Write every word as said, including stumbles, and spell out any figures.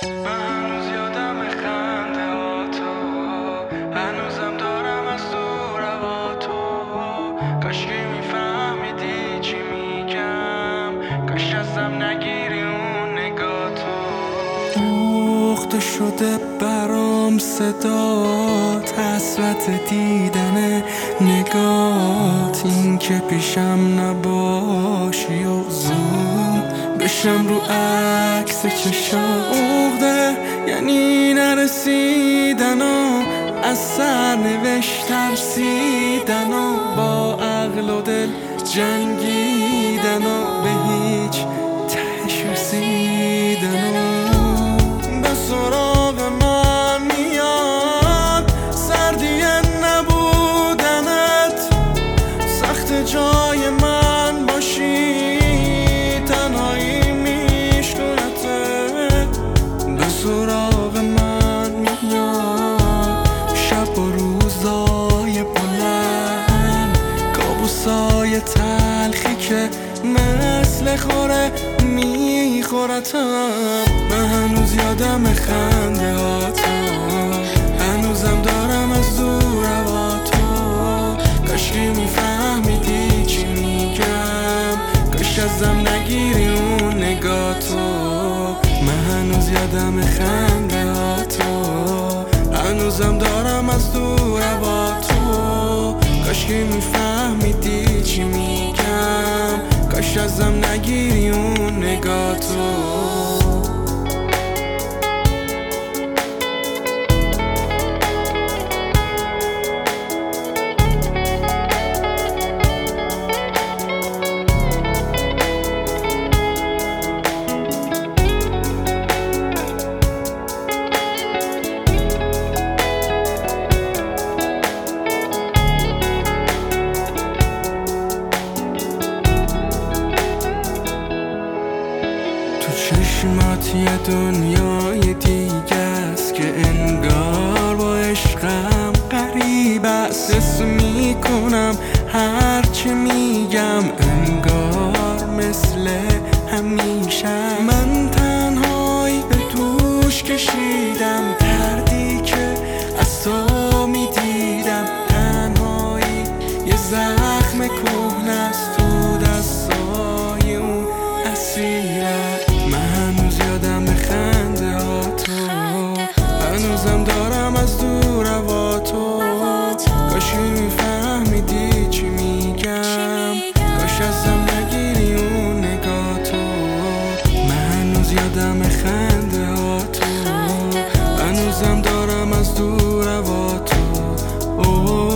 هنوز یادم خنده ها تو، هنوزم دارم از دور هوا تو. کاش که میفهمیدی چی میگم، کاش ازم نگیری اون نگاه تو. دوخته شده برام صدات، حسرت دیدن نگات، این که پیشم نباشی و زوم بشم رو عکس چشات. عقده یعنی نرسیدن و از سرنوشت ترسیدن و با عقل و دل جنگیدن و به هیچ تهش رسیدن و به سراغ من میاد سردی نبودنت. سخت جای من باشی تنهایی میشکنته. به سراغ من میاد شب و روزای بلند، کابوسای تلخی که مثل خوره میخورتم. من هنوز یادم خنده ها تو، هنوزم دارم از دور هوا تو. کاش که میفهمیدی چی میگم، کاش ازم نگیری اون نگاه تو. من هنوز یادم خنده ها تو، هنوزم دارم از دور هوا تو. کاش که میفهمیدی چی میگم، کاش ازم نگیری اون نگاه تو. چشمات یه دنیای دیگه است که انگار با عشقم قریب است. حس میکنم هرچی میگم انگار مثل همیشه. من تنهایی به دوش کشیدم دردی که از تو میدیدم. تنهایی یه زخم کهنه است تو دستای اون اسیره. من هنوز یادم خنده ها تو، هنوزم دارم از دور هوا تو. کاش میفهمیدی چی میگم، کاش ازم نگیری اون نگاه تو. من هنوز یادم خنده ها تو، هنوزم دارم از دور هوا تو.